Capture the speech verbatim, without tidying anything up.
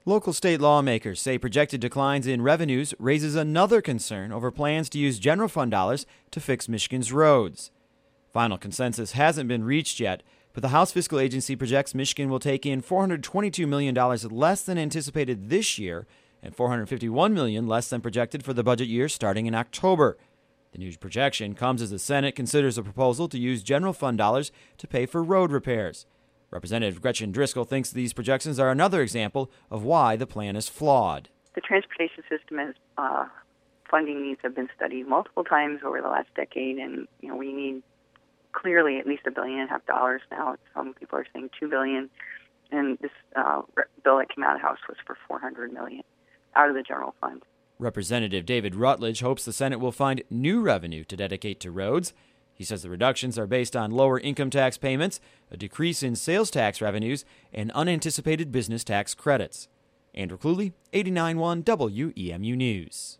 Local state lawmakers say projected declines in revenues raises another concern over plans to use general fund dollars to fix Michigan's roads. Final consensus hasn't been reached yet, but the House Fiscal Agency projects Michigan will take in four hundred twenty-two million dollars less than anticipated this year and four hundred fifty-one million dollars less than projected for the budget year starting in October. The new projection comes as the Senate considers a proposal to use general fund dollars to pay for road repairs. Representative Gretchen Driscoll thinks these projections are another example of why the plan is flawed. The transportation system has uh, funding needs have been studied multiple times over the last decade, and you know we need clearly at least a billion and a half dollars now. Some people are saying two billion, and this uh, bill that came out of the House was for four hundred million out of the general fund. Representative David Rutledge hopes the Senate will find new revenue to dedicate to roads. He says the reductions are based on lower income tax payments, a decrease in sales tax revenues, and unanticipated business tax credits. Andrew Cluley, eighty-nine point one W E M U News.